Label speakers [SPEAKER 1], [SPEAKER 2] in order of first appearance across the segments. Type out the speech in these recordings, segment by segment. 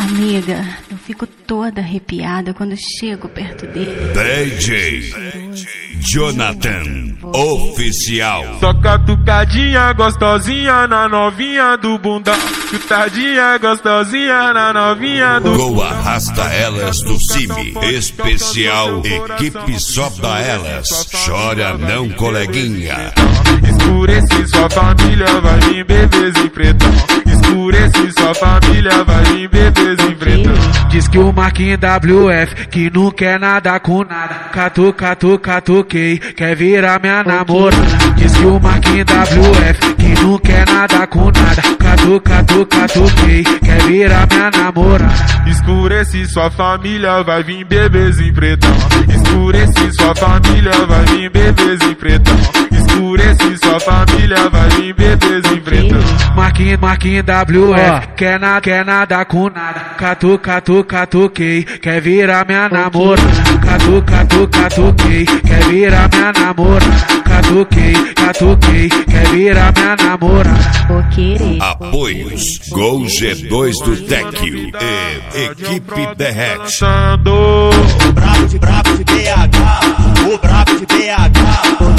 [SPEAKER 1] Amiga, eu fico toda arrepiada quando chego perto dele.
[SPEAKER 2] DJ Jonathan Oficial.
[SPEAKER 3] Só catucadinha gostosinha na novinha do bundão. Chutadinha gostosinha na novinha do bundão.
[SPEAKER 2] Go Arrasta Elas do Cime. Especial Equipe Sobe Elas. Chora não, coleguinha.
[SPEAKER 3] Escurece sua família, vai vir bebezinho pretão. Escurece sua família, vai vir bebezinho pretão.
[SPEAKER 4] Diz que o Marquinhos WF que não quer nada com nada. Catuquei, quer virar minha namorada. Diz que o Marquinhos WF que não quer nada com nada. Catuquei, quer virar minha namorada.
[SPEAKER 3] Escurece sua família, vai vir bebezinho pretão. Escurece sua família, vai vir bebezinho pretão. Escurece sua família, vai vir bebezinho pretão.
[SPEAKER 4] Marquinhos WF quer nada com nada. Catuquei, quer virar minha namorada. Catuquei, quer virar minha namorada. Catuquei, quer virar minha namorada.
[SPEAKER 1] Vou querer.
[SPEAKER 2] Apoios Gol G2 do Tequio e Equipe Derrete.
[SPEAKER 5] O brabo de BH, o brabo de BH.
[SPEAKER 1] Vou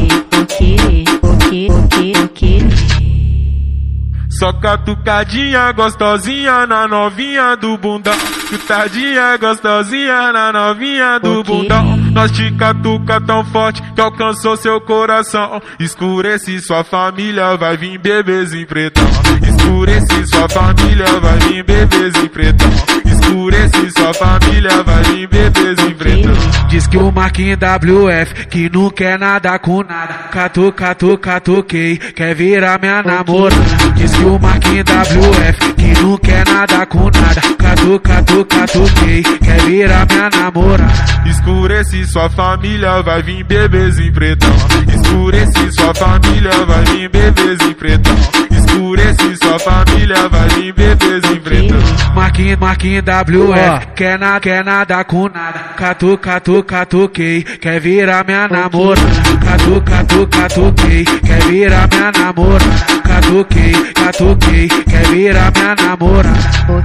[SPEAKER 1] querer.
[SPEAKER 3] Só catucadinha gostosinha na novinha do bundão. Chutadinha gostosinha na novinha do bundão. Nós te catuca tão forte que alcançou seu coração. Escurece sua família, vai vir bebezinho pretão. Escurece sua família, vai vir bebezinho pretão. Escurece sua família, vai vir bebezinho pretão.
[SPEAKER 4] Diz que o Marquinhos WF que não quer nada com nada. Catuquei, quer virar minha namorada. Diz que o Marquinhos WF que não quer nada com nada. Catuquei, quer virar minha namorada.
[SPEAKER 3] Escurece sua família, vai vir bebezinho pretão. Escurece sua família, vai vir bebezinho pretão. Escurece sua família, vai vir bebezinho pretão.
[SPEAKER 4] Marquinhos WF quer nada com nada. Catuquei, quer virar minha namorada. Catuquei, quer virar minha namorada. Catuquei, quer virar minha namorada.
[SPEAKER 1] Vou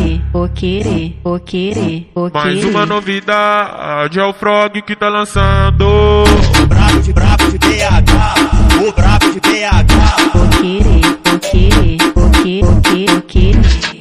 [SPEAKER 1] querer.
[SPEAKER 3] Mais uma novidade é o Frog que tá lançando.
[SPEAKER 5] O brabo de BH, o brabo de BH.
[SPEAKER 1] Vou querer.